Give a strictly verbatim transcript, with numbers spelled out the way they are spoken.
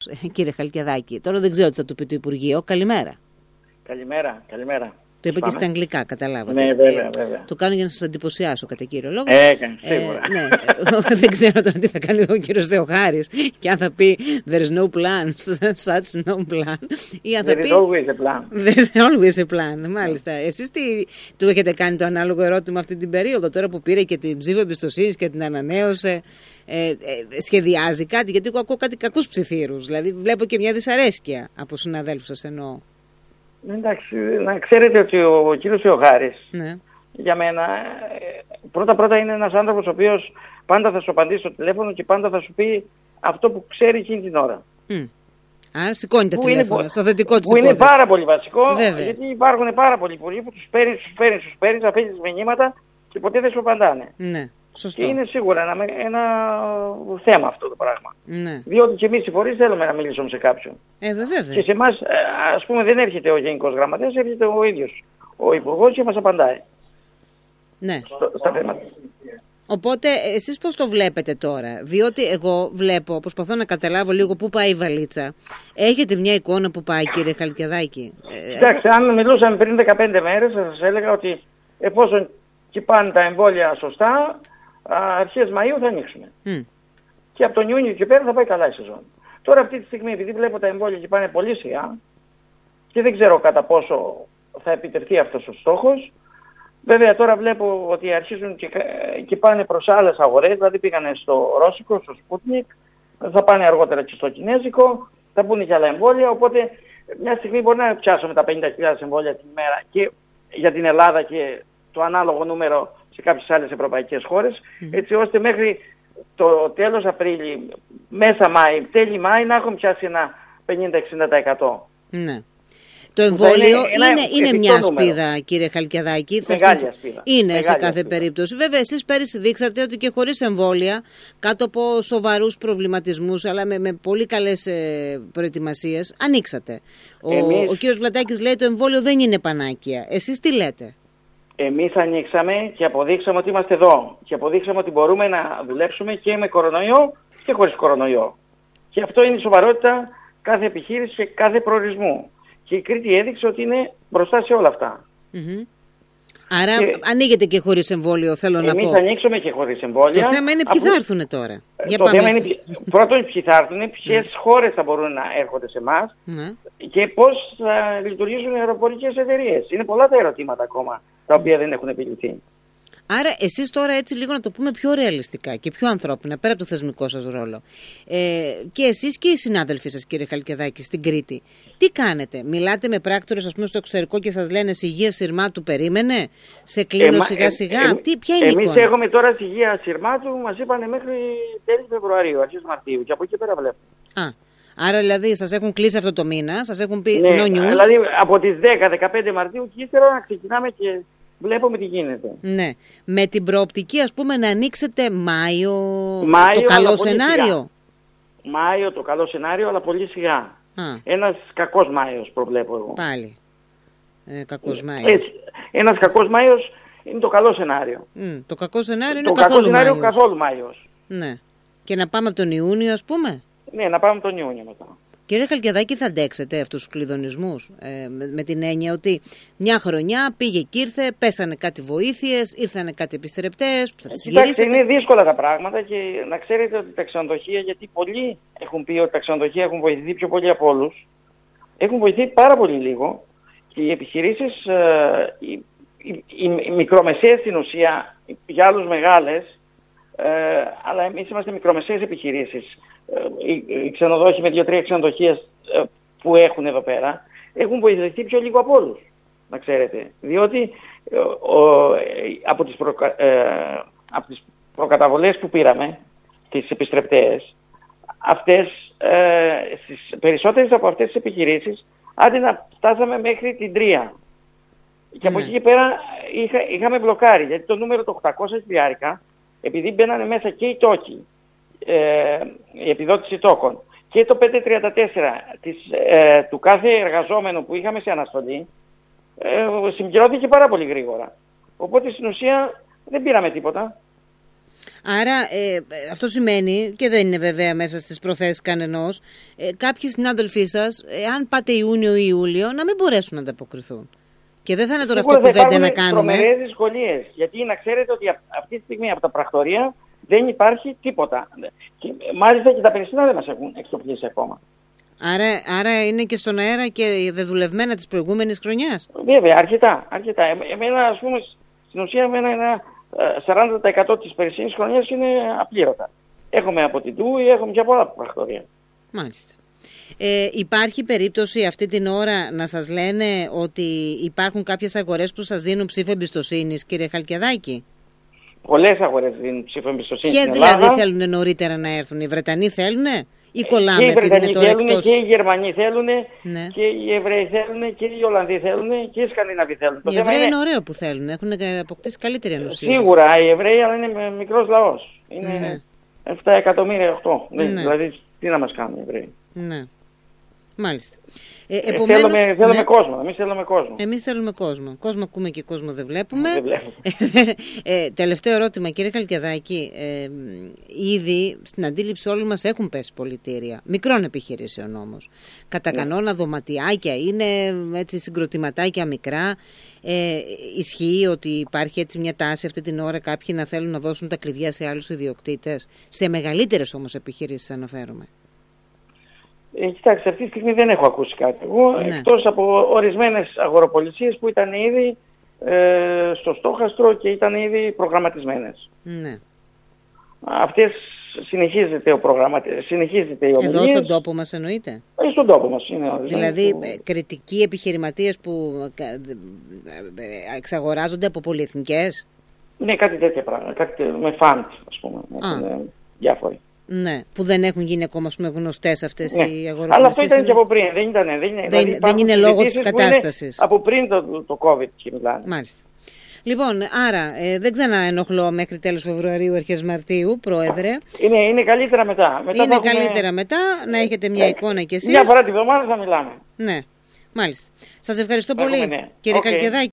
κύριε Χαλκιαδάκη. Τώρα δεν ξέρω τι θα του πει το Υπουργείο. Καλημέρα. Καλημέρα, καλημέρα. Το είπε και στα αγγλικά, καταλάβατε. Ναι, βέβαια, βέβαια. Το κάνω για να σας εντυπωσιάσω κατά κύριο λόγο. Έκανε, σίγουρα. Ε, ναι, δεν ξέρω τώρα τι θα κάνει ο κύριος Θεοχάρης και αν θα πει there's no plan, such no plan. Ή αν θα There πει is always a plan. there's always a plan. Μάλιστα. Εσείς τι του έχετε κάνει το ανάλογο ερώτημα αυτή την περίοδο, τώρα που πήρε και την ψήφο εμπιστοσύνης και την ανανέωσε, ε, ε, σχεδιάζει κάτι? Γιατί εγώ ακούω κάτι κακούς ψιθύρους. Δηλαδή βλέπω και μια δυσαρέσκεια από συναδέλφους σας εννοώ. Εντάξει, να ξέρετε ότι ο, ο κύριος Θεοχάρης, Ναι. για μένα, πρώτα-πρώτα είναι ένας άνθρωπος ο οποίος πάντα θα σου απαντήσει στο τηλέφωνο και πάντα θα σου πει αυτό που ξέρει εκείνη την ώρα. Mm. Άρα σηκώνει τα Που τηλέφωνα, είναι, στο θετικό της που υπόθεσης. είναι πάρα πολύ βασικό, Βέβαια. γιατί υπάρχουν πάρα πολλοί υπουργοί που τους παίρνεις, τους παίρνεις, τους παίρνεις, αφήνεις μηνύματα και ποτέ δεν σου απαντάνε. Ναι, σωστό. Και είναι σίγουρα ένα, ένα θέμα αυτό το πράγμα. Ναι. Διότι και εμείς οι φορείς θέλουμε να μιλήσουμε σε κάποιον. Ε, βέβαια. Και σε εμάς, ας πούμε, δεν έρχεται ο Γενικός Γραμματέας, έρχεται ο ίδιος ο Υπουργός και μας απαντάει Ναι. στο, στα θέματα. Οπότε εσείς πώς το βλέπετε τώρα? Διότι εγώ βλέπω, προσπαθώ να καταλάβω λίγο πού πάει η βαλίτσα. Έχετε μια εικόνα που πάει, κύριε Χαλκιαδάκη? Κοιτάξτε, αν μιλούσαμε πριν δεκαπέντε μέρες, θα σας έλεγα ότι εφόσον και πάνε τα εμβόλια σωστά, αρχές Μαΐου θα ανοίξουμε. Mm. Και από τον Ιούνιο και πέρα θα πάει καλά η σεζόν. Τώρα αυτή τη στιγμή, επειδή βλέπω τα εμβόλια και πάνε πολύ σιγά και δεν ξέρω κατά πόσο θα επιτευχθεί αυτός ο στόχος, βέβαια τώρα βλέπω ότι αρχίζουν και, και πάνε προς άλλες αγορές, δηλαδή πήγανε στο Ρώσικο, στο Sputnik, θα πάνε αργότερα και στο Κινέζικο, θα μπουν και άλλα εμβόλια, οπότε μια στιγμή μπορεί να πιάσουμε τα πενήντα χιλιάδες εμβόλια την ημέρα και για την Ελλάδα και το ανάλογο νούμερο σε κάποιες άλλες ευρωπαϊκές χώρες, mm. έτσι ώστε μέχρι το τέλος Απρίλη, μέσα Μάη, τέλη Μάη να έχουμε πιάσει ένα πενήντα με εξήντα τοις εκατό. Ναι. Το εμβόλιο είναι, είναι, είναι μια νούμερο. ασπίδα, κύριε Χαλκιαδάκη. Μεγάλη θα ασπίδα. Είναι Μεγάλη σε κάθε ασπίδα. περίπτωση. Βέβαια, εσείς πέρυσι δείξατε ότι και χωρίς εμβόλια, κάτω από σοβαρούς προβληματισμούς, αλλά με, με πολύ καλές ε, προετοιμασίες, ανοίξατε. Ο, Εμείς... ο κύριος Βλατάκης λέει το εμβόλιο δεν είναι πανάκια. Εσείς τι λέτε? Εμείς ανοίξαμε και αποδείξαμε ότι είμαστε εδώ. Και αποδείξαμε ότι μπορούμε να δουλέψουμε και με κορονοϊό και χωρίς κορονοϊό. Και αυτό είναι η σοβαρότητα κάθε επιχείρηση και κάθε προορισμού. Και η Κρήτη έδειξε ότι είναι μπροστά σε όλα αυτά. Mm-hmm. Άρα και ανοίγεται και χωρίς εμβόλιο, θέλω να πω. Εμείς ανοίξουμε και χωρίς εμβόλια. Το θέμα είναι ποιοι αφού... θα έρθουν τώρα. Για το πάμε. θέμα είναι πρώτον ποιοι θα έρθουν, ποιες mm. χώρες θα μπορούν να έρχονται σε εμάς mm. και πώς θα λειτουργήσουν οι αεροπορικές εταιρείες. Είναι πολλά τα ερωτήματα ακόμα τα οποία mm. δεν έχουν επιλυθεί. Άρα εσείς τώρα έτσι λίγο να το πούμε πιο ρεαλιστικά και πιο ανθρώπινα, πέρα από το θεσμικό σας ρόλο. Ε, και εσείς και οι συνάδελφοι σας, κύριε Χαλκιαδάκη, στην Κρήτη, τι κάνετε? Μιλάτε με πράκτορες, ας πούμε, στο εξωτερικό και σας λένε «Σιγεία Συρμάτου περίμενε, σε κλείνω σιγά σιγά». Ε, ε, τι, ποια είναι η εμείς εικόνα? έχουμε τώρα Σιγεία Συρμάτου, μας είπανε μέχρι τέλη Φεβρουαρίου, αρχές Μαρτίου και από εκεί πέρα βλέπουμε. Α, άρα δηλαδή σας έχουν κλείσει αυτό το μήνα, σας έχουν πει ναι, no news. Δηλαδή από τις δέκα με δεκαπέντε Μαρτίου και ύστερα να ξεκινάμε και βλέπουμε τι γίνεται. Ναι. Με την προοπτική, ας πούμε, να ανοίξετε Μάιο, Μάιο το καλό σενάριο. Σιγά. Μάιο το καλό σενάριο, αλλά πολύ σιγά. Α. Ένας κακός Μάιος προβλέπω εγώ. Πάλι. Ε, κακός Μάιος. Έτσι. Ένας κακός Μάιος είναι το καλό σενάριο. Mm, το κακό σενάριο είναι το καθόλου κακό σενάριο Μάιος. καθόλου Μάιος. Ναι. Και να πάμε από τον Ιούνιο, ας πούμε. Ναι, να πάμε τον Ιούνιο μετά. Κύριε Χαλκιαδάκη, θα αντέξετε αυτούς τους κλειδονισμούς ε, με, με την έννοια ότι μια χρονιά πήγε και ήρθε, πέσανε κάτι βοήθειες, ήρθανε κάτι επιστρεπτές που θα τις Κοιτάξτε, γυρίσετε. είναι δύσκολα τα πράγματα και να ξέρετε ότι τα ξενοδοχεία, γιατί πολλοί έχουν πει ότι τα ξενοδοχεία έχουν βοηθηθεί πιο πολύ από όλους, έχουν βοηθηθεί πάρα πολύ λίγο και οι επιχειρήσεις, ε, οι, οι, οι, οι μικρομεσαίες στην ουσία, για άλλους μεγάλες, ε, αλλά εμείς είμαστε μικρομεσαίες επιχειρήσεις. Οι, οι ξενοδόχοι με δύο-τρία ξενοδοχεία ε, που έχουν εδώ πέρα έχουν βοηθηθεί πιο λίγο από όλους, να ξέρετε. Διότι ε, ο, ε, από, τις προ, ε, από τις προκαταβολές που πήραμε, τις επιστρεπτές, αυτές, ε, στις περισσότερες από αυτές τις επιχειρήσεις, άντε να φτάσαμε μέχρι την τρία. Και από ναι. εκεί και πέρα είχα, είχαμε μπλοκάρει, γιατί το νούμερο το οκτακόσια χιλιάρικα, επειδή μπαίνανε μέσα και οι τόκοι, Ε, η επιδότηση τόκων και το πεντακόσια τριάντα τέσσερα της, ε, του κάθε εργαζόμενου που είχαμε σε αναστολή ε, συμπληρώθηκε πάρα πολύ γρήγορα. Οπότε στην ουσία δεν πήραμε τίποτα. Άρα ε, αυτό σημαίνει, και δεν είναι βέβαια μέσα στις προθέσεις κανενός, ε, κάποιοι συνάδελφοί σας, αν πάτε Ιούνιο ή Ιούλιο, να μην μπορέσουν να ανταποκριθούν. Και δεν θα είναι τώρα αυτό κουβέντα να κάνουμε. Υπάρχουν τρομερές δυσκολίες. Γιατί να ξέρετε ότι αυτή τη στιγμή από τα πρακτορεία δεν υπάρχει τίποτα. Και, μάλιστα και τα περισσότερα δεν μας έχουν εξοπλίσει ακόμα. Άρα, άρα είναι και στον αέρα και δεδουλευμένα της προηγούμενης χρονιάς. Βέβαια, αρκετά. αρκετά. Ε, εμένα, ας πούμε, στην ουσία, εμένα ένα σαράντα τοις εκατό της περσινής χρονιάς είναι απλήρωτα. Έχουμε από την ΤΟΥ ή έχουμε και από άλλα πρακτορεία. Μάλιστα. Ε, υπάρχει περίπτωση αυτή την ώρα να σας λένε ότι υπάρχουν κάποιες αγορές που σας δίνουν ψήφο εμπιστοσύνης, κύριε Χαλκιαδάκη? Πολλές αγορές δίνουν ψήφο εμπιστοσύνης. Ποιες δηλαδή θέλουν νωρίτερα να έρθουν? Οι Βρετανοί θέλουνε ή κολλάμε και επειδή είναι τώρα εκτός? Και οι Γερμανοί θέλουν, ναι. Και οι Εβραίοι θέλουν, και οι Ολλανδοί θέλουν, και οι Σκανδιναβοί θέλουν. Οι Εβραίοι είναι... είναι ωραίο που θέλουν, έχουν αποκτήσει καλύτερη ανοσία. Σίγουρα οι Εβραίοι, αλλά είναι μικρός λαός. Είναι ναι. επτά εκατομμύρια, οκτώ. Ναι. Δηλαδή τι να μας κάνουν οι Εβραίοι. Ναι. Μάλιστα. Ε, επομένως, θέλουμε θέλουμε ναι. κόσμο. Εμείς θέλουμε κόσμο. Εμείς θέλουμε κόσμο. Κόσμο ακούμε και κόσμο δεν βλέπουμε. Δεν βλέπουμε. ε, τελευταίο ερώτημα, κύριε Χαλκιαδάκη. Ε, ήδη στην αντίληψη όλοι μας έχουν πέσει πολιτήρια. Μικρών επιχειρήσεων όμως. Κατά ναι. κανόνα δωματιάκια είναι, έτσι συγκροτηματάκια μικρά. Ε, ισχύει ότι υπάρχει έτσι μια τάση αυτή την ώρα κάποιοι να θέλουν να δώσουν τα κλειδιά σε άλλους ιδιοκτήτες? Σε μεγαλύτερες όμως επιχειρήσεις αναφέρομαι. Ε, κοιτάξτε, αυτή τη στιγμή δεν έχω ακούσει κάτι. Εγώ, ναι. εκτός από ορισμένες αγοροπολισίες που ήταν ήδη ε, στο στόχαστρο και ήταν ήδη προγραμματισμένες. Ναι. Αυτές συνεχίζεται, ο προγραμματι... συνεχίζεται η ομιλία. Εδώ στον τόπο μας εννοείται? Ε, στον τόπο μας είναι. Δηλαδή που... κριτικοί επιχειρηματίες που εξαγοράζονται από πολυεθνικές. Ναι, κάτι τέτοια πράγματα. Κάτι με φαντ, ας πούμε. Με διάφοροι. Ναι, που δεν έχουν γίνει ακόμα γνωστές αυτές ναι. οι αγοροπολισίες. Αλλά αυτό ήταν είναι... και από πριν. Δεν, ήταν, δεν, είναι, δεν, δηλαδή δεν είναι λόγω της κατάστασης. Από πριν το, το COVID και μιλάνε. Μάλιστα. Λοιπόν, άρα ε, δεν ξαναενοχλώ μέχρι τέλος Φεβρουαρίου, αρχές Μαρτίου, Πρόεδρε. Είναι, είναι καλύτερα μετά. μετά είναι έχουμε... καλύτερα μετά, να έχετε μια ε, εικόνα κι εσείς. Μια φορά τη βδομάδα θα μιλάμε. Ναι, μάλιστα. Σας ευχαριστώ Έχουμε, πολύ, ναι. κύριε okay. Χαλκιαδάκη.